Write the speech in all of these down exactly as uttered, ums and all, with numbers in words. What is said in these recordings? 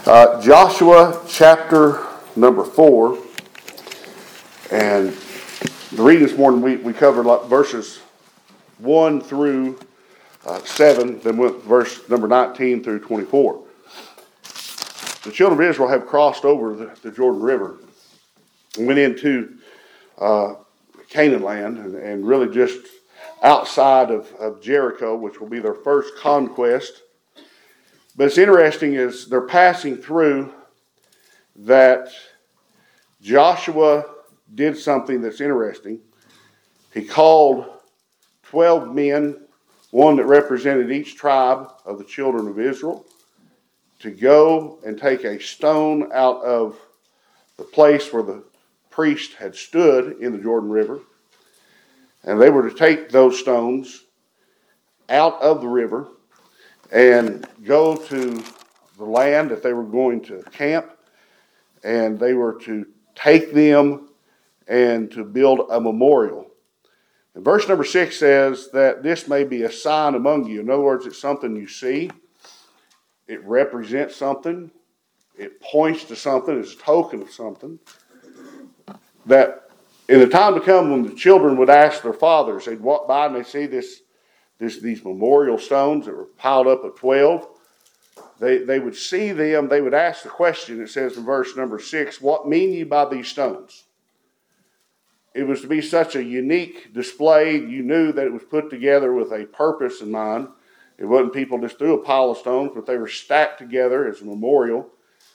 Uh, Joshua chapter number four, and the reading this morning we, we covered like verses one through uh, seven, then went verse number nineteen through twenty-four. The children of Israel have crossed over the, the Jordan River and went into uh, Canaan land and, and really just outside of, of Jericho, which will be their first conquest. But it's interesting is they're passing through that Joshua did something that's interesting. He called twelve men, one that represented each tribe of the children of Israel, to go and take a stone out of the place where the priest had stood in the Jordan River. And they were to take those stones out of the river and go to the land that they were going to camp, and they were to take them and to build a memorial. And verse number six says that this may be a sign among you. In other words, it's something you see. It represents something. It points to something. It's a token of something. That in the time to come when the children would ask their fathers, they'd walk by and they'd see this This, these memorial stones that were piled up of twelve. They, they would see them. They would ask the question, it says in verse number six, what mean ye by these stones? It was to be such a unique display. You knew that it was put together with a purpose in mind. It wasn't people just threw a pile of stones, but they were stacked together as a memorial.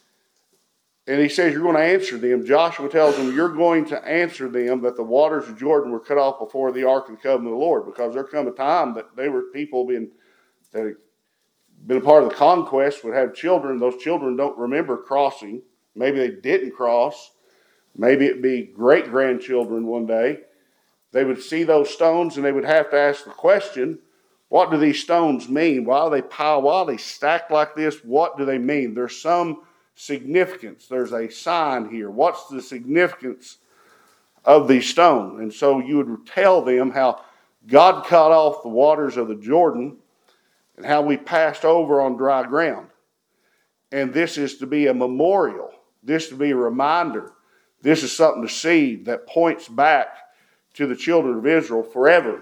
And he says, you're going to answer them. Joshua tells them, you're going to answer them that the waters of Jordan were cut off before the ark of the covenant of the Lord. Because there come a time that they were people being, that had been a part of the conquest, would have children. Those children don't remember crossing. Maybe they didn't cross. Maybe it'd be great-grandchildren one day. They would see those stones and they would have to ask the question, what do these stones mean? Why are they piled? Why are they stacked like this? What do they mean? There's some significance. There's a sign here. What's the significance of these stones? And so you would tell them how God cut off the waters of the Jordan and how we passed over on dry ground. And this is to be a memorial. This to be a reminder. This is something to see that points back to the children of Israel forever.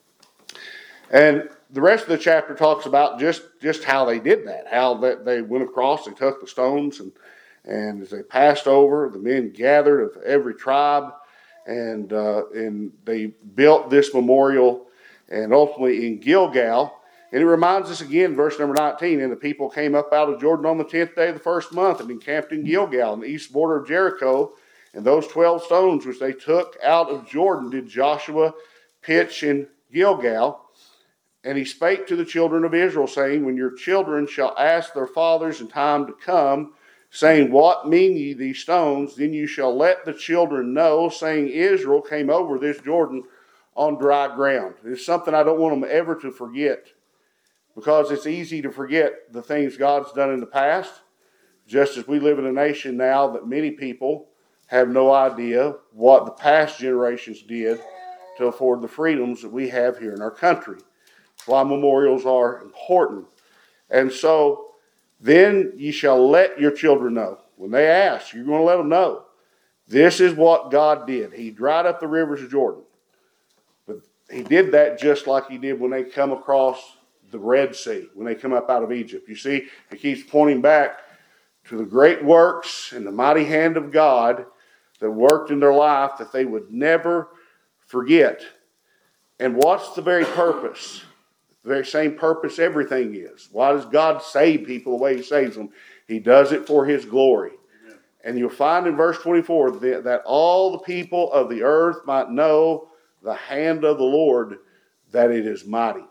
And the rest of the chapter talks about just, just how they did that, how that they went across, they took the stones, and, and as they passed over, the men gathered of every tribe, and, uh, and they built this memorial, and ultimately in Gilgal. And it reminds us again, verse number nineteen, and the people came up out of Jordan on the tenth day of the first month and encamped in Gilgal, on the east border of Jericho, and those twelve stones which they took out of Jordan did Joshua pitch in Gilgal. And he spake to the children of Israel, saying, when your children shall ask their fathers in time to come, saying, what mean ye these stones? Then you shall let the children know, saying, Israel came over this Jordan on dry ground. It's something I don't want them ever to forget, because it's easy to forget the things God's done in the past, just as we live in a nation now that many people have no idea what the past generations did to afford the freedoms that we have here in our country. Why memorials are important. And so then ye shall let your children know. When they ask, you're going to let them know. This is what God did. He dried up the rivers of Jordan. But he did that just like he did when they come across the Red Sea, when they come up out of Egypt. You see, it keeps pointing back to the great works and the mighty hand of God that worked in their life that they would never forget. And what's the very purpose? The very same purpose everything is. Why does God save people the way he saves them? He does it for his glory. Amen. And you'll find in verse twenty-four that, that all the people of the earth might know the hand of the Lord, that it is mighty.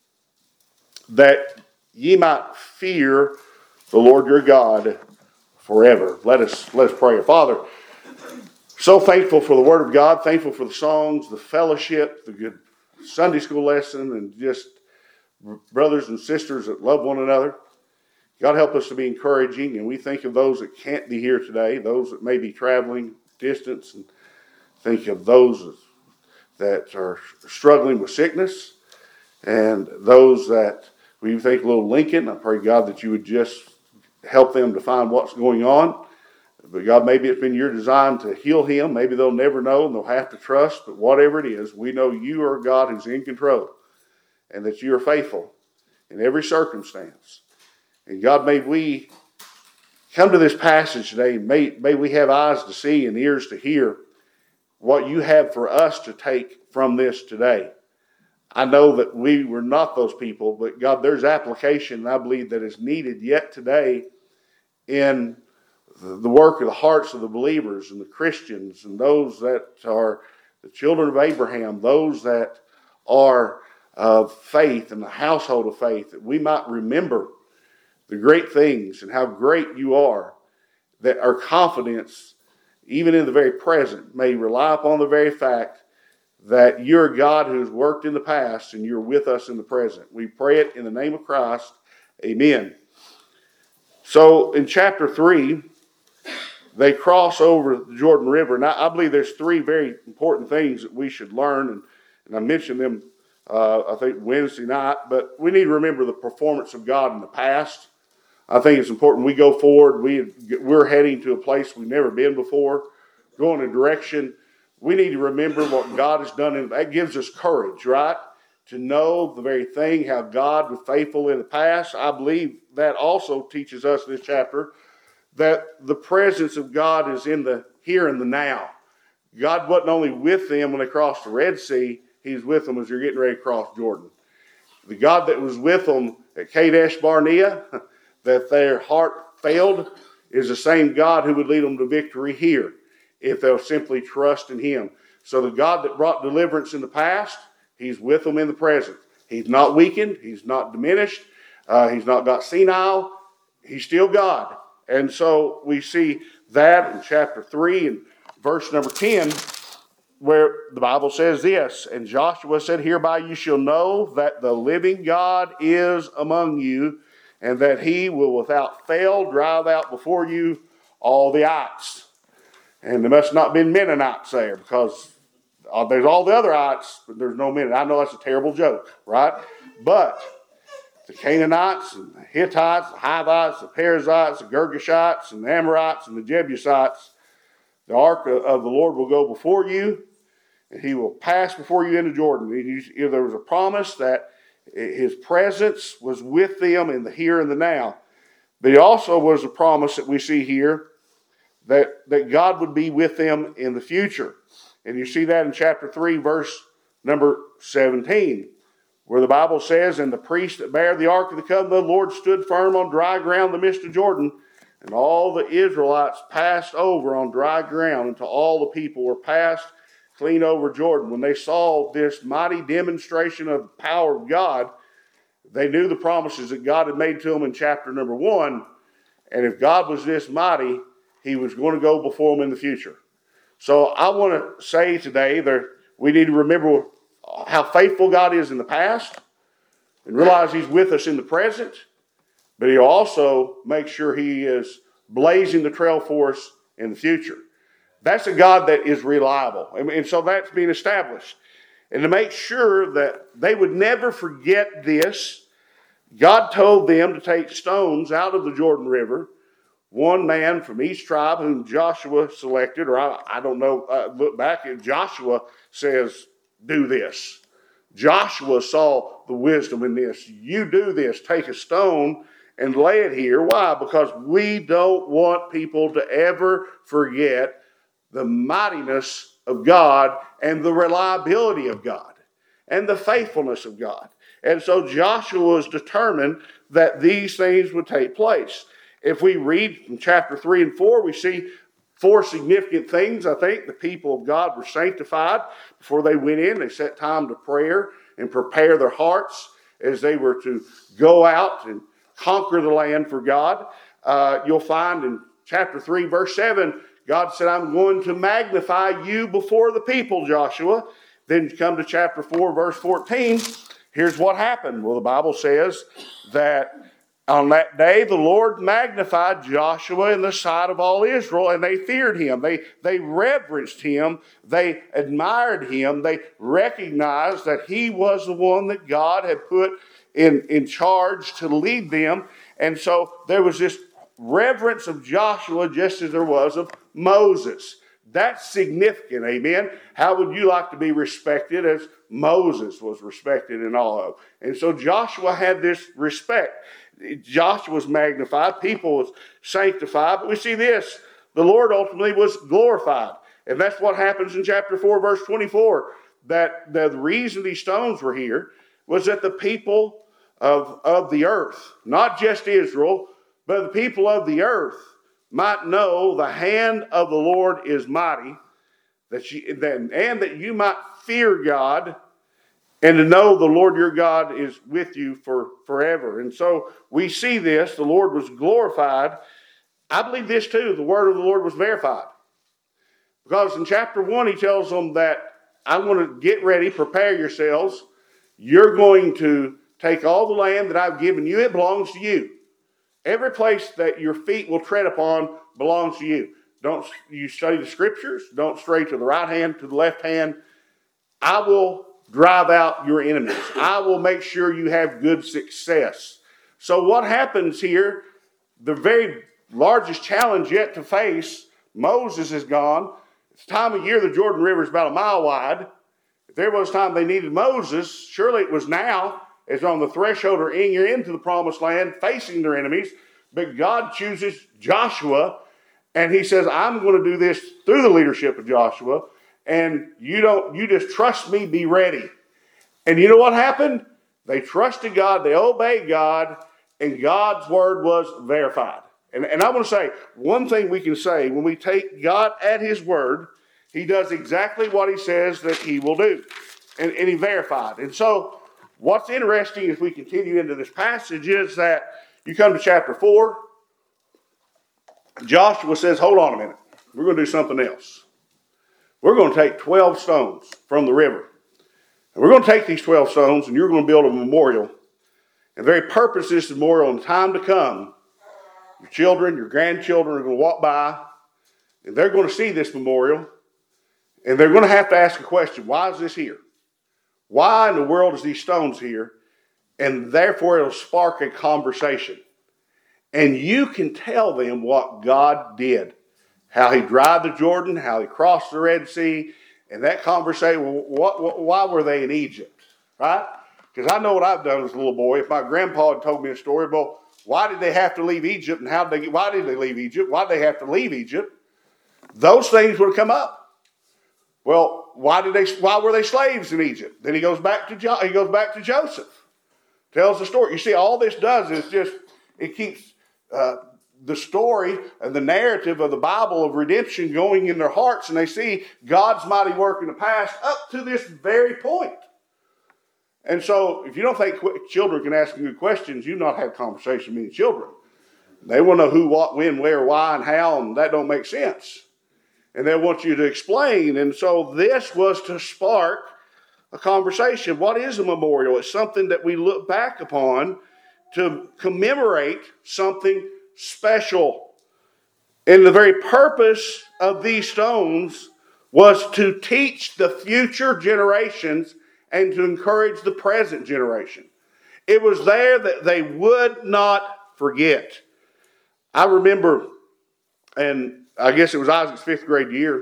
That ye might fear the Lord your God forever. Let us, let us pray. Father, so thankful for the word of God, thankful for the songs, the fellowship, the good Sunday school lesson, and just brothers and sisters that love one another. God help us to be encouraging, and we think of those that can't be here today, those that may be traveling distance, and think of those that are struggling with sickness, and those that, we think of little Lincoln. I pray, God, that you would just help them to find what's going on. But God, maybe it's been your design to heal him. Maybe they'll never know and they'll have to trust. But whatever it is, we know you are a God who's in control and that you are faithful in every circumstance. And God, may we come to this passage today. May, may we have eyes to see and ears to hear what you have for us to take from this today. I know that we were not those people, but God, there's application, I believe, that is needed yet today in the work of the hearts of the believers and the Christians and those that are the children of Abraham, those that are of faith and the household of faith, that we might remember the great things and how great you are, that our confidence, even in the very present, may rely upon the very fact that you're a God who's worked in the past and you're with us in the present. We pray it in the name of Christ. Amen. So in chapter three, they cross over the Jordan River. And I, I believe there's three very important things that we should learn. And, and I mentioned them, uh, I think, Wednesday night. But we need to remember the performance of God in the past. I think it's important we go forward. We, we're heading to a place we've never been before, going in a direction. We need to remember what God has done. And that gives us courage, right? To know the very thing, how God was faithful in the past. I believe that also teaches us in this chapter that the presence of God is in the here and the now. God wasn't only with them when they crossed the Red Sea, he's with them as they're getting ready to cross Jordan. The God that was with them at Kadesh Barnea, that their heart failed, is the same God who would lead them to victory here if they'll simply trust in him. So the God that brought deliverance in the past, he's with them in the present. He's not weakened. He's not diminished. Uh, he's not got senile. He's still God. And so we see that in chapter three and verse number ten, where the Bible says this, and Joshua said, hereby you shall know that the living God is among you, and that he will without fail drive out before you all the ites. And there must not have been Mennonites there, because uh, there's all the other ites, but there's no Mennonites. I know that's a terrible joke, right? But the Canaanites and the Hittites, the Hivites, the Perizzites, the Girgashites, and the Amorites, and the Jebusites, the ark of the Lord will go before you, and he will pass before you into Jordan. There was a promise that his presence was with them in the here and the now. But it also was a promise that we see here that, that God would be with them in the future. And you see that in chapter three, verse number seventeen. Where the Bible says, and the priest that bare the ark of the covenant of the Lord stood firm on dry ground in the midst of Jordan, and all the Israelites passed over on dry ground until all the people were passed clean over Jordan. When they saw this mighty demonstration of the power of God, they knew the promises that God had made to them in chapter number one. And if God was this mighty, he was going to go before them in the future. So I want to say today that we need to remember how faithful God is in the past and realize he's with us in the present, but he'll also make sure he is blazing the trail for us in the future. That's a God that is reliable. And so that's being established. And to make sure that they would never forget this, God told them to take stones out of the Jordan River, one man from each tribe whom Joshua selected, or I, I don't know, uh, look back, and Joshua says, do this. Joshua saw the wisdom in this. You do this. Take a stone and lay it here. Why? Because we don't want people to ever forget the mightiness of God and the reliability of God and the faithfulness of God. And so Joshua was determined that these things would take place. If we read from chapter three and four, we see four significant things. I think the people of God were sanctified before they went in. They set time to prayer and prepare their hearts as they were to go out and conquer the land for God. Uh, you'll find in chapter three, verse seven, God said, I'm going to magnify you before the people, Joshua. Then you come to chapter four, verse fourteen. Here's what happened. Well, the Bible says that on that day, the Lord magnified Joshua in the sight of all Israel, and they feared him. They, they reverenced him. They admired him. They recognized that he was the one that God had put in, in charge to lead them. And so there was this reverence of Joshua just as there was of Moses. That's significant, amen. How would you like to be respected as Moses was respected in all of? And so Joshua had this respect. Joshua was magnified, people was sanctified, but we see this, the Lord ultimately was glorified. And that's what happens in chapter four, verse twenty-four, that the reason these stones were here was that the people of, of the earth, not just Israel, but the people of the earth might know the hand of the Lord is mighty, that you, that, and that you might fear God, and to know the Lord your God is with you for forever. And so we see this, the Lord was glorified. I believe this too, the word of the Lord was verified. Because in chapter one, he tells them that I'm going to get ready, prepare yourselves. You're going to take all the land that I've given you. It belongs to you. Every place that your feet will tread upon belongs to you. Don't you study the scriptures? Don't stray to the right hand, to the left hand. I will drive out your enemies. I will make sure you have good success. So what happens here, the very largest challenge yet to face, Moses is gone. It's time of year the Jordan River is about a mile wide. If there was time they needed Moses, surely it was now, as on the threshold or enter into the promised land, facing their enemies. But God chooses Joshua, and he says, I'm going to do this through the leadership of Joshua, and you don't, you just trust me, be ready. And you know what happened? They trusted God, they obeyed God, and God's word was verified. And, and I want to say, one thing we can say, when we take God at his word, he does exactly what he says that he will do. And, and he verified. And so, what's interesting as we continue into this passage is that you come to chapter four, Joshua says, hold on a minute. We're going to do something else. We're going to take twelve stones from the river. And we're going to take these twelve stones and you're going to build a memorial. And the very purpose of this memorial in time to come, your children, your grandchildren are going to walk by and they're going to see this memorial and they're going to have to ask a question. Why is this here? Why in the world is these stones here? And therefore it'll spark a conversation. And you can tell them what God did. How he dried the Jordan, how he crossed the Red Sea. And that conversation, what, what, why were they in Egypt? Right? Because I know what I've done as a little boy. If my grandpa had told me a story, well, why did they have to leave Egypt? And how did they, why did they leave Egypt? Why did they have to leave Egypt? Those things would have come up. Well, why did they? Why were they slaves in Egypt? Then he goes back to jo- he goes back to Joseph, tells the story. You see, all this does is just it keeps uh, the story and the narrative of the Bible of redemption going in their hearts, and they see God's mighty work in the past up to this very point. And so, if you don't think children can ask good questions, you've not had a conversation with many children. They want to know who, what, when, where, why, and how, and that don't make sense. And they want you to explain. And so this was to spark a conversation. What is a memorial? It's something that we look back upon to commemorate something special. And the very purpose of these stones was to teach the future generations and to encourage the present generation. It was there that they would not forget. I remember, and I guess it was Isaac's fifth grade year,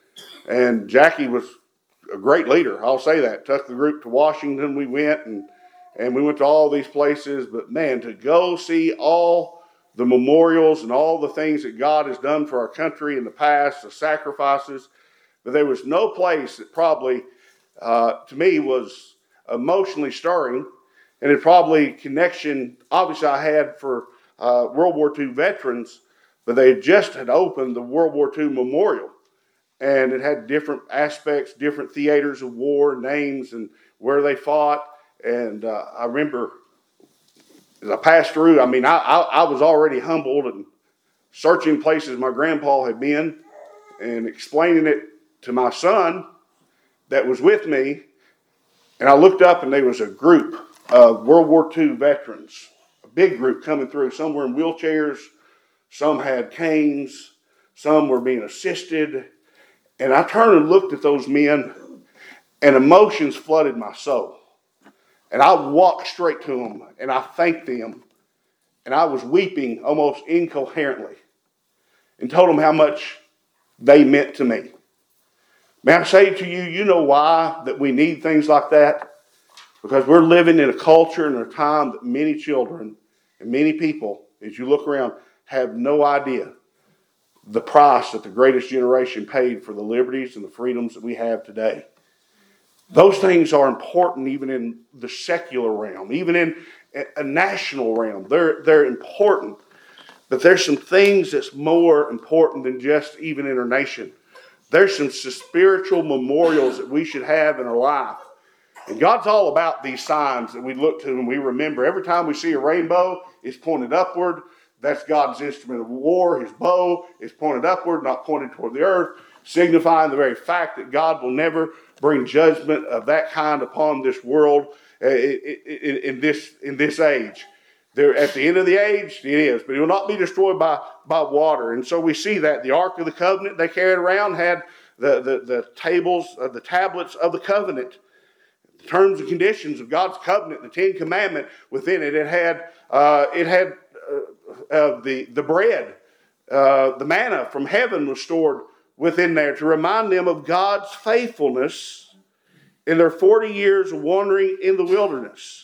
and Jackie was a great leader. I'll say that. Took the group to Washington. We went, and, and we went to all these places. But man, to go see all the memorials and all the things that God has done for our country in the past, the sacrifices, but there was no place that probably, uh, to me, was emotionally stirring, and it probably connection, obviously, I had for uh, World War Two veterans. But they just had opened the World War Two Memorial. And it had different aspects, different theaters of war, names, and where they fought. And uh, I remember as I passed through, I mean, I, I, I was already humbled and searching places my grandpa had been and explaining it to my son that was with me. And I looked up and there was a group of World War Two veterans, a big group coming through. Some were in wheelchairs. Some had canes. Some were being assisted. And I turned and looked at those men, and emotions flooded my soul. And I walked straight to them, and I thanked them. and I was weeping almost incoherently and told them how much they meant to me. May I say to you, you know why that we need things like that? Because we're living in a culture and a time that many children and many people, as you look around, have no idea the price that the greatest generation paid for the liberties and the freedoms that we have today. Those things are important even in the secular realm, even in a national realm. They're, they're important. But there's some things that's more important than just even in our nation. There's some spiritual memorials that we should have in our life. And God's all about these signs that we look to and we remember. Every time we see a rainbow, it's pointed upward. That's God's instrument of war. His bow is pointed upward, not pointed toward the earth, signifying the very fact that God will never bring judgment of that kind upon this world in this, in this age. There, at the end of the age, it is, but it will not be destroyed by, by water. And so we see that the Ark of the Covenant they carried around had the, the, the tables, uh, the tablets of the covenant, the terms and conditions of God's covenant, the Ten Commandments within it. It had uh, it had uh, uh, the the bread, uh, the manna from heaven was stored within there to remind them of God's faithfulness in their forty years of wandering in the wilderness.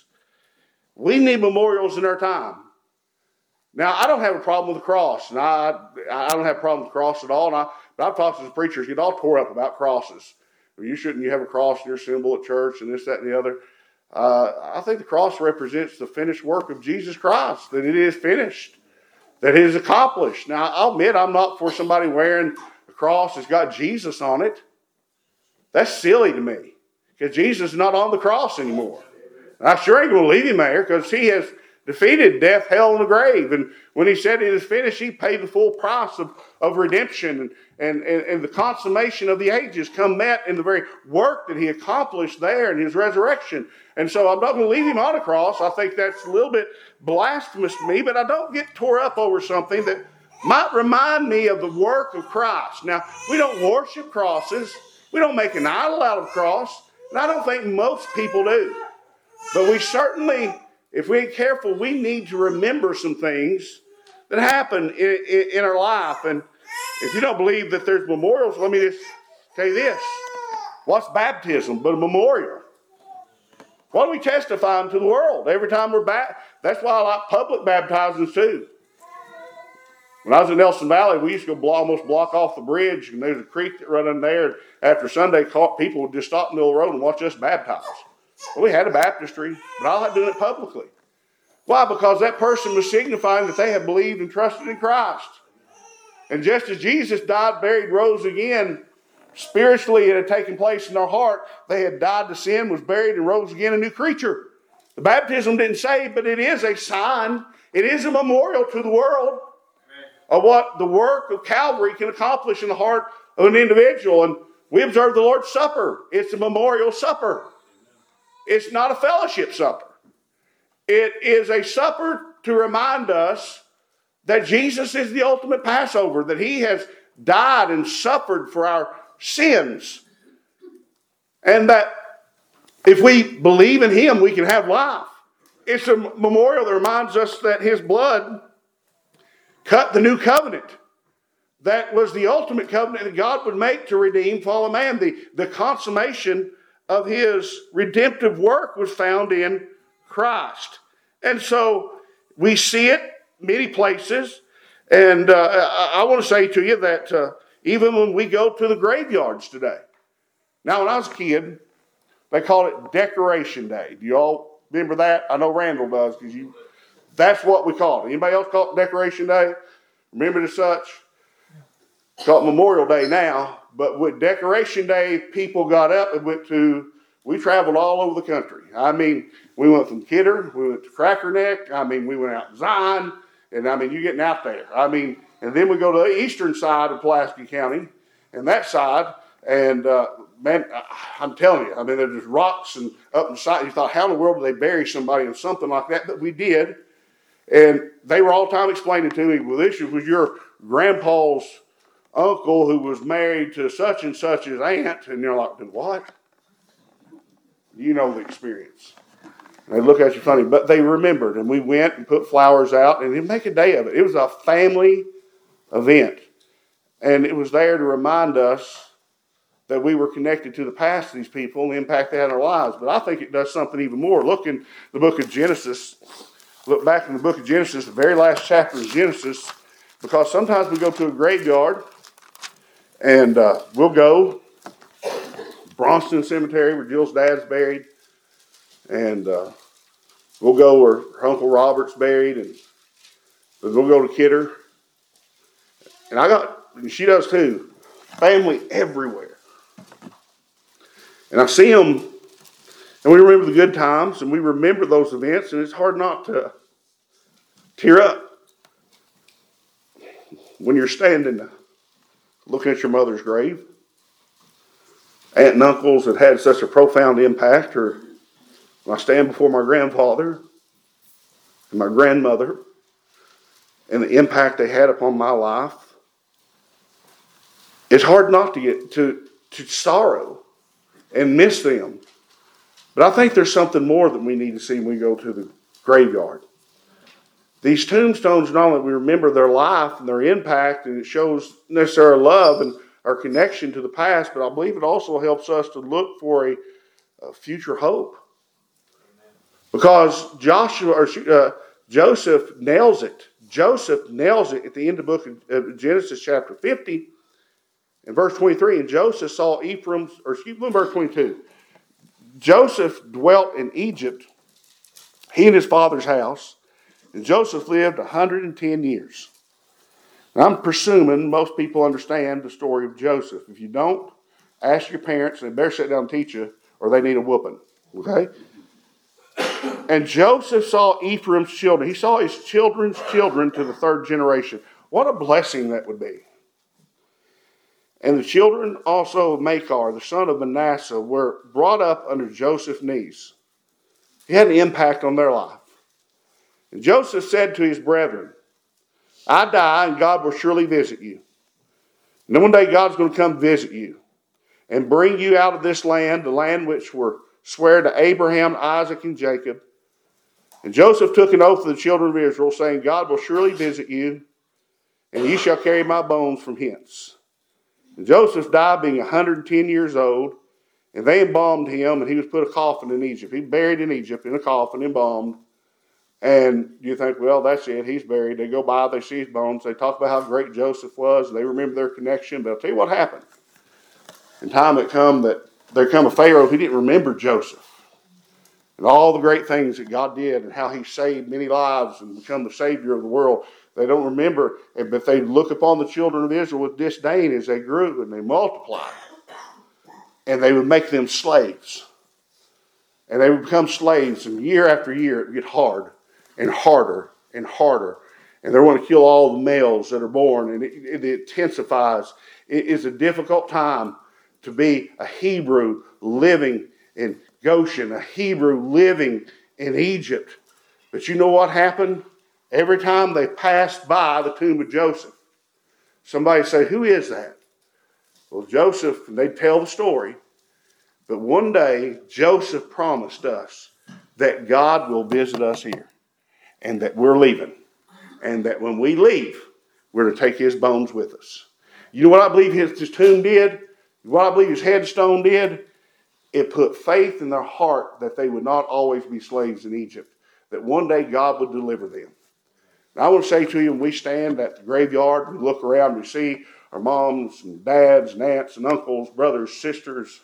We need memorials in our time. Now, I don't have a problem with the cross, and I I don't have a problem with the cross at all. And I, but I've talked to the preachers, get all tore up about crosses. Well, you shouldn't you have a cross in your symbol at church and this, that, and the other. Uh, I think the cross represents the finished work of Jesus Christ, that it is finished, that it is accomplished. Now, I'll admit I'm not for somebody wearing a cross that's got Jesus on it. That's silly to me, because Jesus is not on the cross anymore. And I sure ain't going to leave him there, because he has defeated death, hell, and the grave. And when he said it is finished, he paid the full price of, of redemption. And, and, and, and the consummation of the ages come met in the very work that he accomplished there in his resurrection. And so I'm not going to leave him on a cross. I think that's a little bit blasphemous to me, but I don't get tore up over something that might remind me of the work of Christ. Now, we don't worship crosses. We don't make an idol out of a cross. And I don't think most people do. But we certainly, if we ain't careful, we need to remember some things that happen in, in, in our life. And if you don't believe that there's memorials, let me just tell you this. What's baptism but a memorial? What are we testifying to the world every time we're back? That's why I like public baptizings too. When I was in Nelson Valley, we used to go block, almost block off the bridge, and there's a creek that run in there. After Sunday, people would just stop in the middle of the road and watch us baptize. Well, we had a baptistry, but I like doing it publicly. Why? Because that person was signifying that they had believed and trusted in Christ. And just as Jesus died, buried, rose again, spiritually it had taken place in their heart. They had died to sin, was buried, and rose again a new creature. The baptism didn't save, but it is a sign. It is a memorial to the world of what the work of Calvary can accomplish in the heart of an individual. And we observe the Lord's Supper. It's a memorial supper. It's not a fellowship supper. It is a supper to remind us that Jesus is the ultimate Passover, that he has died and suffered for our sins. And that if we believe in him, we can have life. It's a memorial that reminds us that his blood cut the new covenant. That was the ultimate covenant that God would make to redeem fallen man. The, the consummation of his redemptive work was found in Christ. And so we see it many places. And uh, I, I want to say to you that uh, even when we go to the graveyards today. Now, when I was a kid, they called it Decoration Day. Do you all remember that? I know Randall does, because you. That's what we call it. Anybody else call it Decoration Day? Remember it as such? It's called Memorial Day now. But with Decoration Day, people got up and went to, we traveled all over the country. I mean, we went from Kidder, we went to Cracker Neck. I mean, we went out to Zion. And I mean, you're getting out there. I mean, and then we go to the eastern side of Pulaski County, and that side, and uh, man, I'm telling you, I mean, there's just rocks and up the side. You thought, how in the world did they bury somebody in something like that? But we did. And they were all the time explaining to me, well, this was your grandpa's uncle who was married to such and such's aunt. And you're like, what? You know the experience. And they look at you funny, but they remembered, and we went and put flowers out, and didn't make a day of it. It was a family event. And it was there to remind us that we were connected to the past of these people and the impact they had on our lives. But I think it does something even more. Look in the book of Genesis. Look back in the book of Genesis, the very last chapter of Genesis, because sometimes we go to a graveyard, and uh, we'll go Bronston Cemetery, where Jill's dad's buried, and uh, we'll go where her Uncle Robert's buried, and we'll go to Kidder. And I got, and she does too, family everywhere. And I see them, and we remember the good times, and we remember those events, and it's hard not to tear up when you're standing looking at your mother's grave. Aunt and uncles that had such a profound impact, or when I stand before my grandfather and my grandmother and the impact they had upon my life, it's hard not to get to, to sorrow and miss them. But I think there's something more that we need to see when we go to the graveyard. These tombstones, not only we remember their life and their impact, and it shows necessary love and our connection to the past, but I believe it also helps us to look for a, a future hope. Because Joshua or uh, Joseph nails it. Joseph nails it at the end of the book of uh, Genesis chapter fifty. In verse twenty-three, and Joseph saw Ephraim's, or excuse me, verse twenty-two. Joseph dwelt in Egypt, he and his father's house, and Joseph lived one hundred ten years. Now, I'm presuming most people understand the story of Joseph. If you don't, ask your parents, and they better sit down and teach you, or they need a whooping. Okay? And Joseph saw Ephraim's children. He saw his children's children to the third generation. What a blessing that would be. And the children also of Machir, the son of Manasseh, were brought up under Joseph's knees. He had an impact on their life. And Joseph said to his brethren, I die and God will surely visit you. And then one day God's going to come visit you and bring you out of this land, the land which were swear to Abraham, Isaac, and Jacob. And Joseph took an oath of the children of Israel, saying, God will surely visit you, and ye shall carry my bones from hence. And Joseph died being one hundred ten years old, and they embalmed him, and he was put a coffin in Egypt. He buried in Egypt in a coffin, embalmed. And you think, well, that's it. He's buried. They go by, they see his bones. They talk about how great Joseph was. They remember their connection. But I'll tell you what happened. In time it come that there come a Pharaoh who didn't remember Joseph. And all the great things that God did and how he saved many lives and become the Savior of the world. They don't remember, but they look upon the children of Israel with disdain as they grew and they multiplied. And they would make them slaves. And they would become slaves, and year after year it would get hard and harder and harder. And they want to kill all the males that are born, and it, it intensifies. It is a difficult time to be a Hebrew living in Goshen, a Hebrew living in Egypt. But you know what happened? Every time they passed by the tomb of Joseph, somebody say, who is that? Well, Joseph, and they'd tell the story. But one day, Joseph promised us that God will visit us here. And that we're leaving. And that when we leave, we're to take his bones with us. You know what I believe his, his tomb did? What I believe his headstone did? It put faith in their heart that they would not always be slaves in Egypt. That one day God would deliver them. And I want to say to you, when we stand at the graveyard, we look around, we see our moms and dads and aunts and uncles, brothers, sisters.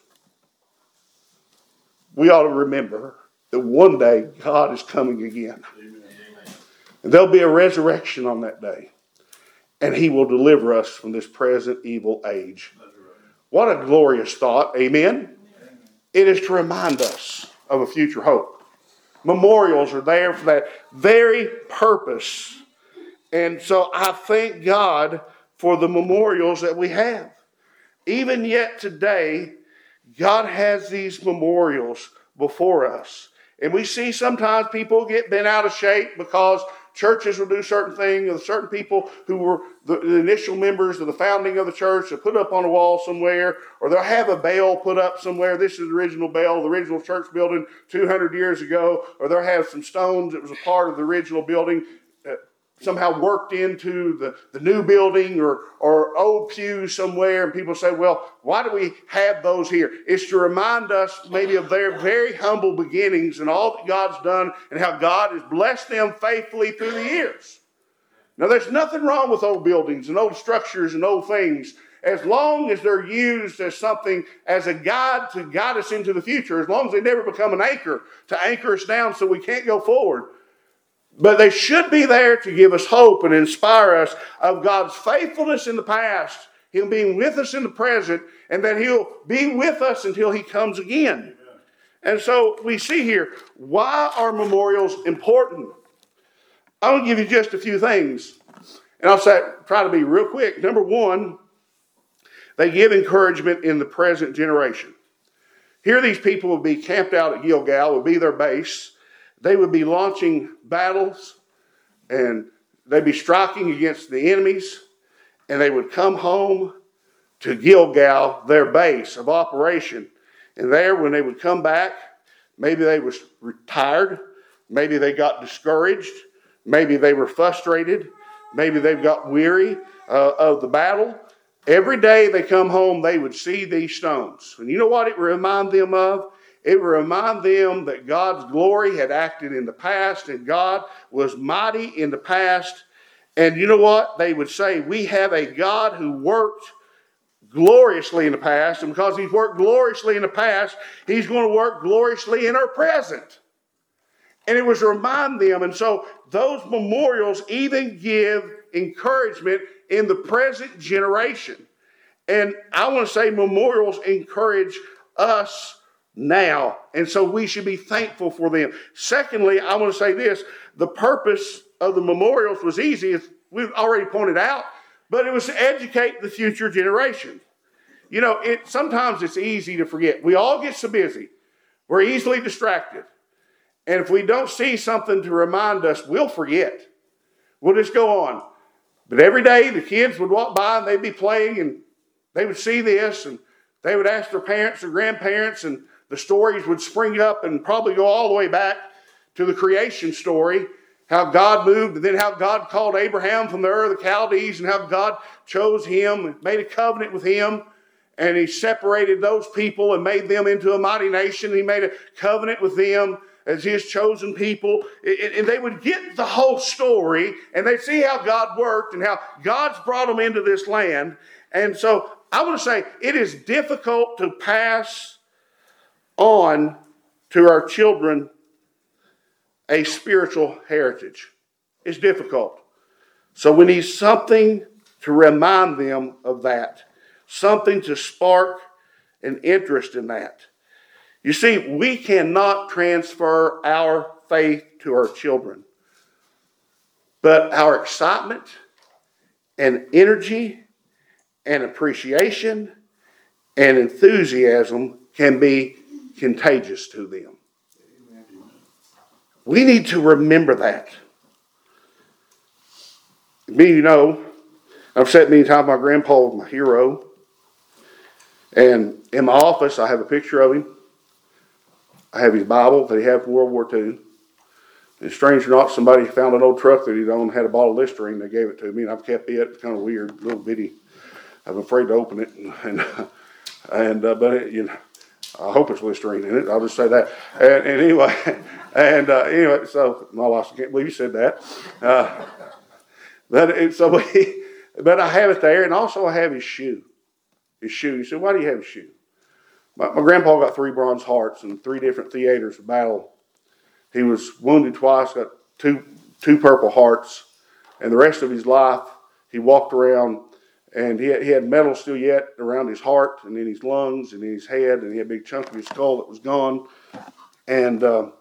We ought to remember that one day God is coming again. Amen. And there'll be a resurrection on that day. And he will deliver us from this present evil age. What a glorious thought. Amen? Amen. It is to remind us of a future hope. Memorials are there for that very purpose. And so I thank God for the memorials that we have. Even yet today, God has these memorials before us. And we see sometimes people get bent out of shape because churches will do certain things. Certain people who were the, the initial members of the founding of the church, they'll put up on a wall somewhere, or they'll have a bell put up somewhere. This is the original bell, the original church building two hundred years ago. Or they'll have some stones that was a part of the original building, uh, somehow worked into the, the new building, or, or old pews somewhere. And people say, well, why do we have those here? It's to remind us maybe of their very humble beginnings and all that God's done and how God has blessed them faithfully through the years. Now, there's nothing wrong with old buildings and old structures and old things, as long as they're used as something, as a guide to guide us into the future, as long as they never become an anchor to anchor us down so we can't go forward. But they should be there to give us hope and inspire us of God's faithfulness in the past, Him being with us in the present, and that He'll be with us until He comes again. Amen. And so we see here, why are memorials important? I'll give you just a few things. And I'll say, try to be real quick. Number one, they give encouragement in the present generation. Here these people would be camped out at Gilgal, would be their base. They would be launching battles, and they'd be striking against the enemies, and they would come home to Gilgal, their base of operation. And there, when they would come back, maybe they were tired, maybe they got discouraged, maybe they were frustrated, maybe they got weary uh, of the battle. Every day they come home, they would see these stones. And you know what it would remind them of? It would remind them that God's glory had acted in the past, and God was mighty in the past. And you know what? They would say, we have a God who worked gloriously in the past, and because He's worked gloriously in the past, He's going to work gloriously in our present. And it was to remind them. And so those memorials even give encouragement in the present generation. And I want to say memorials encourage us now. And so we should be thankful for them. Secondly, I want to say this. The purpose of the memorials was easy, as we've already pointed out, but it was to educate the future generation. You know, it sometimes it's easy to forget. We all get so busy. We're easily distracted. And if we don't see something to remind us, we'll forget. We'll just go on. But every day the kids would walk by and they'd be playing, and they would see this, and they would ask their parents or grandparents, and the stories would spring up and probably go all the way back to the creation story, how God moved, and then how God called Abraham from the Ur of the Chaldees, and how God chose him and made a covenant with him, and He separated those people and made them into a mighty nation. He made a covenant with them as His chosen people. And they would get the whole story, and they'd see how God worked and how God's brought them into this land. And so I want to say it is difficult to pass on to our children a spiritual heritage. It's difficult. So we need something to remind them of that. Something to spark an interest in that. You see, we cannot transfer our faith to our children. But our excitement and energy and appreciation and enthusiasm can be contagious to them. We need to remember that. Me, you know, I've said many times my grandpa was my hero. And in my office, I have a picture of him. I have his Bible that he had from World War Two. And strange or not, somebody found an old truck that he'd owned, had a bottle of Listerine. They gave it to me, and I've kept it. It's kind of weird, little bitty. I'm afraid to open it, and and, and uh, but it, you know, I hope it's Listerine in it. I'll just say that. And, and anyway, and uh, anyway, so my wife, I can't believe you said that. Uh, but it, so we, but I have it there, and also I have his shoe. His shoe. You said, why do you have his shoe? My, my grandpa got three Bronze Hearts in three different theaters of battle. He was wounded twice, got two two Purple Hearts, and the rest of his life he walked around, and he had, he had metal still yet around his heart and in his lungs and in his head, and he had a big chunk of his skull that was gone. And uh,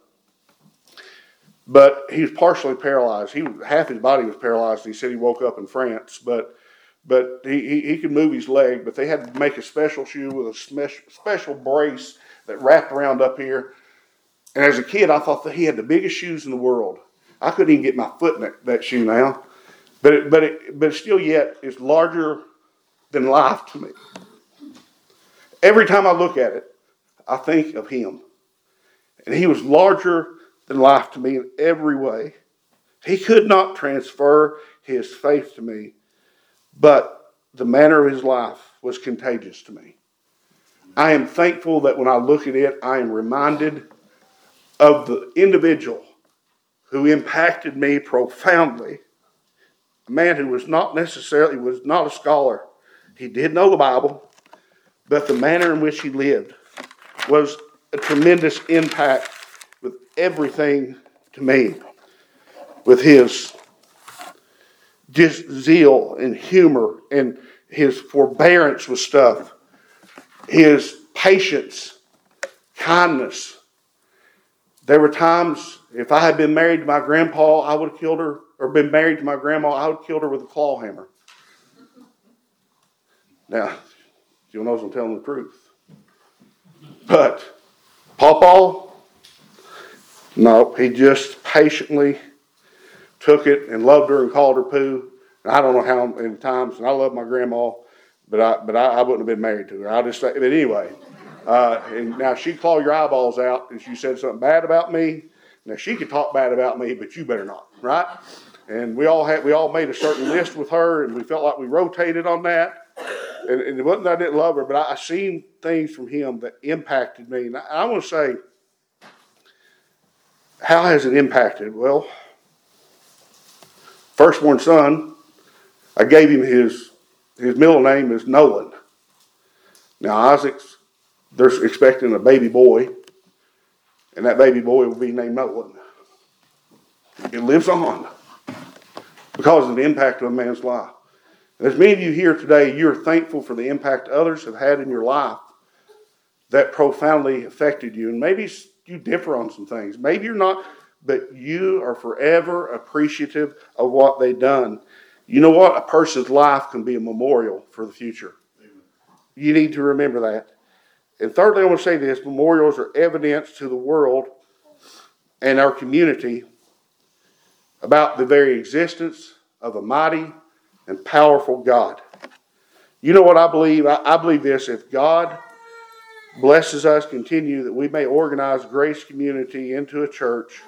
but he was partially paralyzed. He half his body was paralyzed. And he said he woke up in France, but but he, he he could move his leg. But they had to make a special shoe with a special special brace that wrapped around up here. And as a kid, I thought that he had the biggest shoes in the world. I couldn't even get my foot in that, that shoe now. But it, but it, but still yet, it's larger than life to me. Every time I look at it, I think of him. And he was larger than life to me in every way. He could not transfer his faith to me, but the manner of his life was contagious to me. I am thankful that when I look at it, I am reminded of the individual who impacted me profoundly. A man who was not necessarily, was not a scholar. He did know the Bible, but the manner in which he lived was a tremendous impact with everything to me. With his just zeal and humor and his forbearance with stuff, his patience, kindness. There were times, if I had been married to my grandpa, I would have killed her, or been married to my grandma, I would have killed her with a claw hammer. Now, you'll know I'm telling the truth. But Pawpaw, no, he just patiently took it and loved her and called her Pooh. And I don't know how many times, and I love my grandma, but I but I, I wouldn't have been married to her. I just but anyway. Uh, and now she'd claw your eyeballs out if you said something bad about me. Now she could talk bad about me, but you better not, right? And we all had we all made a certain list with her, and we felt like we rotated on that. And, and it wasn't that I didn't love her, but I, I seen things from him that impacted me. And I, I want to say, how has it impacted? Well, firstborn son, I gave him his his middle name is Nolan. Now Isaac's, they're expecting a baby boy, and that baby boy will be named Nolan. It lives on because of the impact of a man's life. And as many of you here today, you're thankful for the impact others have had in your life that profoundly affected you. And maybe you differ on some things. Maybe you're not, but you are forever appreciative of what they've done. You know what? A person's life can be a memorial for the future. You need to remember that. And thirdly, I want to say this. Memorials are evidence to the world and our community about the very existence of a mighty and powerful God. You know what I believe? I, I believe this. If God blesses us, continue, that we may organize Grace Community into a church,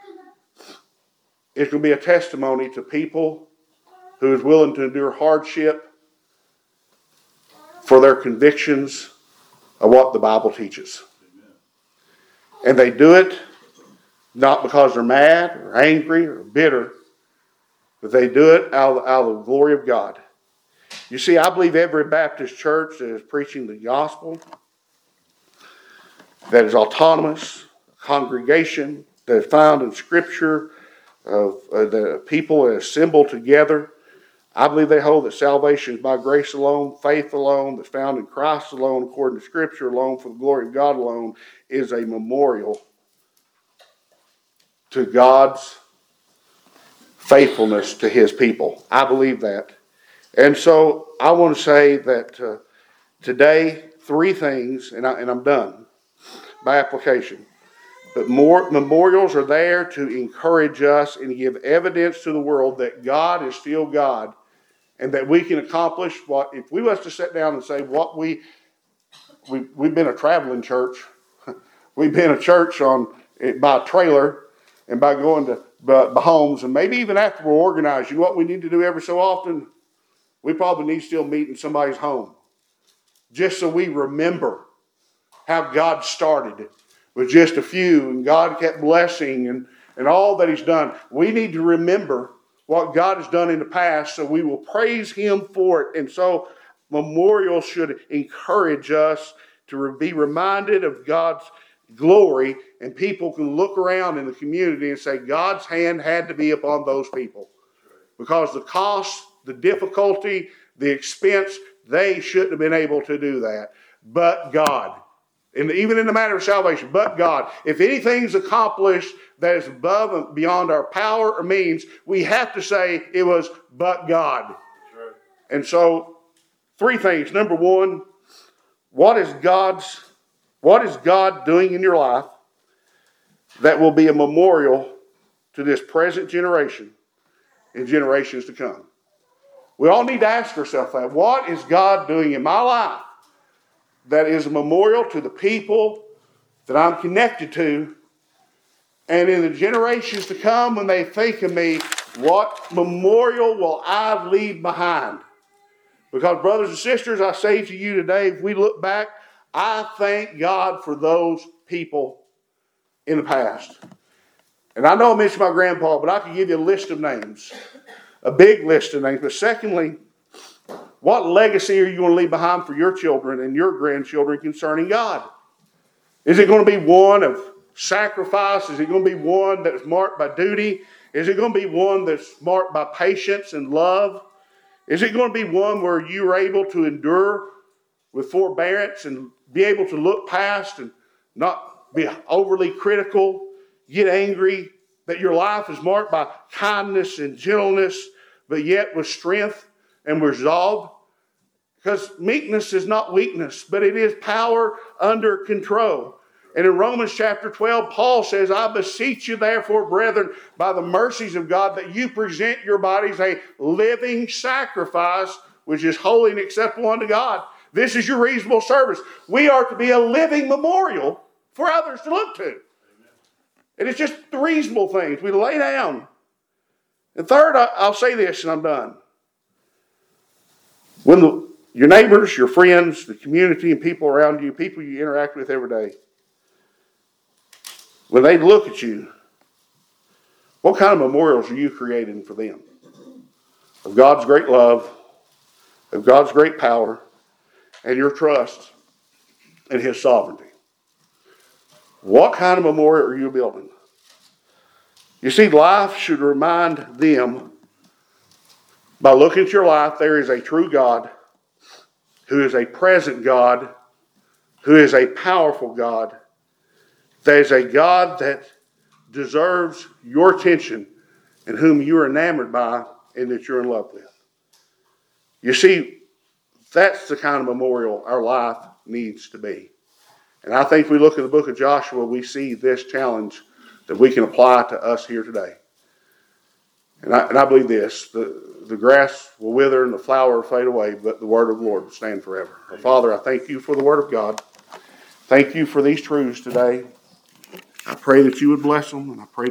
it's going to be a testimony to people who is willing to endure hardship for their convictions of what the Bible teaches. And they do it not because they're mad or angry or bitter, but they do it out of, out of the glory of God. You see, I believe every Baptist church that is preaching the gospel, that is autonomous, congregation, that is found in Scripture, of uh, the people that assemble together, I believe they hold that salvation is by grace alone, faith alone, that's found in Christ alone, according to Scripture alone, for the glory of God alone, is a memorial to God's faithfulness to His people. I believe that. And so I want to say that uh, today, three things, and, I, and I'm done by application. But more memorials are there to encourage us and give evidence to the world that God is still God, and that we can accomplish what, if we was to sit down and say what we, we we've been a traveling church, we've been a church on by a trailer, and by going to by, by homes, and maybe even after we're organized, you know what we need to do every so often? We probably need to still meet in somebody's home, just so we remember how God started with just a few, and God kept blessing, and, and all that He's done. We need to remember what God has done in the past, so we will praise Him for it. And so memorials should encourage us to be reminded of God's glory, and people can look around in the community and say, God's hand had to be upon those people. Because the cost, the difficulty, the expense, they shouldn't have been able to do that. But God. And even in the matter of salvation, but God. If anything's accomplished that is above and beyond our power or means, we have to say it was but God. Right. And so, three things. Number one, what is God's, what is God doing in your life that will be a memorial to this present generation and generations to come. We all need to ask ourselves that. What is God doing in my life that is a memorial to the people that I'm connected to? And in the generations to come, when they think of me, what memorial will I leave behind? Because, brothers and sisters, I say to you today, if we look back, I thank God for those people in the past. And I know I mentioned my grandpa, but I can give you a list of names. A big list of names. But secondly, what legacy are you going to leave behind for your children and your grandchildren concerning God? Is it going to be one of sacrifice? Is it going to be one that's marked by duty? Is it going to be one that's marked by patience and love? Is it going to be one where you are able to endure with forbearance and be able to look past and not be overly critical, get angry, that your life is marked by kindness and gentleness, but yet with strength and resolve? Because meekness is not weakness, but it is power under control. And in Romans chapter twelve, Paul says, I beseech you therefore, brethren, by the mercies of God, that you present your bodies a living sacrifice, which is holy and acceptable unto God. This is your reasonable service. We are to be a living memorial for others to look to. And it's just the reasonable things we lay down. And third, I'll say this and I'm done. When the, your neighbors, your friends, the community and people around you, people you interact with every day, when they look at you, what kind of memorials are you creating for them? Of God's great love, of God's great power, and your trust in His sovereignty. What kind of memorial are you building? You see, life should remind them, by looking at your life, there is a true God, who is a present God, who is a powerful God. There's a God that deserves your attention and whom you're enamored by and that you're in love with. You see, that's the kind of memorial our life needs to be. And I think if we look at the book of Joshua, we see this challenge that we can apply to us here today. And I, and I believe this, the, the grass will wither and the flower will fade away, but the word of the Lord will stand forever. Our Father, I thank you for the word of God. Thank you for these truths today. I pray that you would bless them, and I pray